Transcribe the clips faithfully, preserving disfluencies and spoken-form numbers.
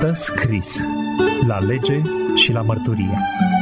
Stă scris la lege și la mărturie.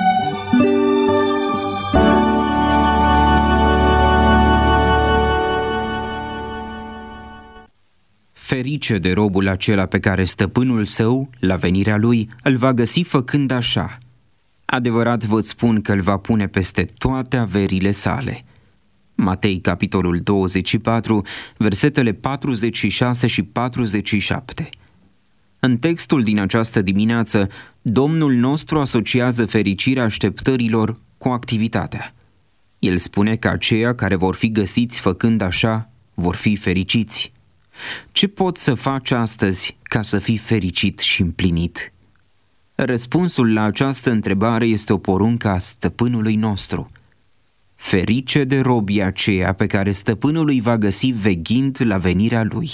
Ferice de robul acela pe care stăpânul său, la venirea lui, îl va găsi făcând așa. Adevărat vă spun că îl va pune peste toate averile sale. Matei, capitolul douăzeci și patru, versetele patruzeci și șase și patruzeci și șapte. În textul din această dimineață, Domnul nostru asociază fericirea așteptărilor cu activitatea. El spune că aceia care vor fi găsiți făcând așa vor fi fericiți. Ce poți să faci astăzi ca să fii fericit și împlinit? Răspunsul la această întrebare este o poruncă a stăpânului nostru. Ferice de robii aceea pe care stăpânul îi va găsi veghind la venirea lui.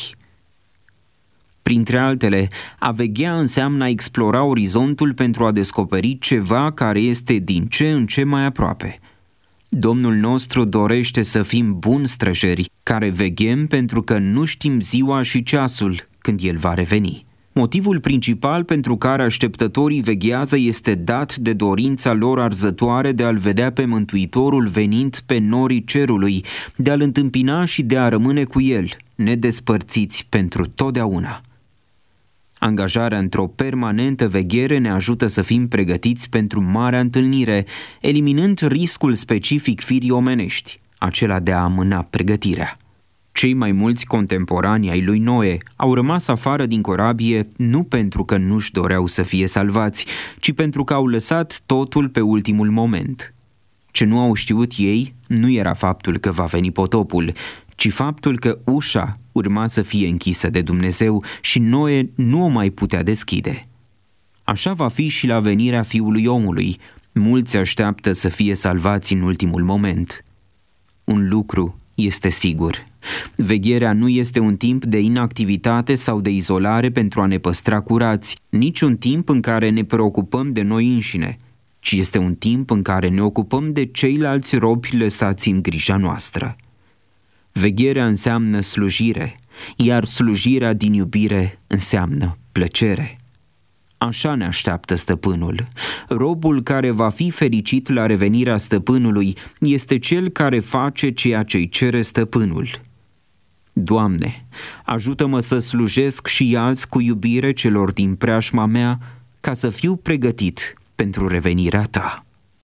Printre altele, a veghea înseamnă a explora orizontul pentru a descoperi ceva care este din ce în ce mai aproape. Domnul nostru dorește să fim buni străjeri, care veghem pentru că nu știm ziua și ceasul când El va reveni. Motivul principal pentru care așteptătorii veghează este dat de dorința lor arzătoare de a-L vedea pe Mântuitorul venind pe norii cerului, de a-L întâmpina și de a rămâne cu El, nedespărțiți pentru totdeauna. Angajarea într-o permanentă veghere ne ajută să fim pregătiți pentru marea întâlnire, eliminând riscul specific firii omenești, acela de a amâna pregătirea. Cei mai mulți contemporani ai lui Noe au rămas afară din corabie nu pentru că nu-și doreau să fie salvați, ci pentru că au lăsat totul pe ultimul moment. Ce nu au știut ei nu era faptul că va veni potopul, ci faptul că ușa urma să fie închisă de Dumnezeu și Noe nu o mai putea deschide. Așa va fi și la venirea Fiului Omului. Mulți așteaptă să fie salvați în ultimul moment. Un lucru este sigur. Vegherea nu este un timp de inactivitate sau de izolare pentru a ne păstra curați, nici un timp în care ne preocupăm de noi înșine, ci este un timp în care ne ocupăm de ceilalți robi lăsați în grija noastră. Vegherea înseamnă slujire, iar slujirea din iubire înseamnă plăcere. Așa ne așteaptă stăpânul. Robul care va fi fericit la revenirea stăpânului este cel care face ceea ce-i cere stăpânul. Doamne, ajută-mă să slujesc și azi cu iubire celor din preajma mea, ca să fiu pregătit pentru revenirea Ta.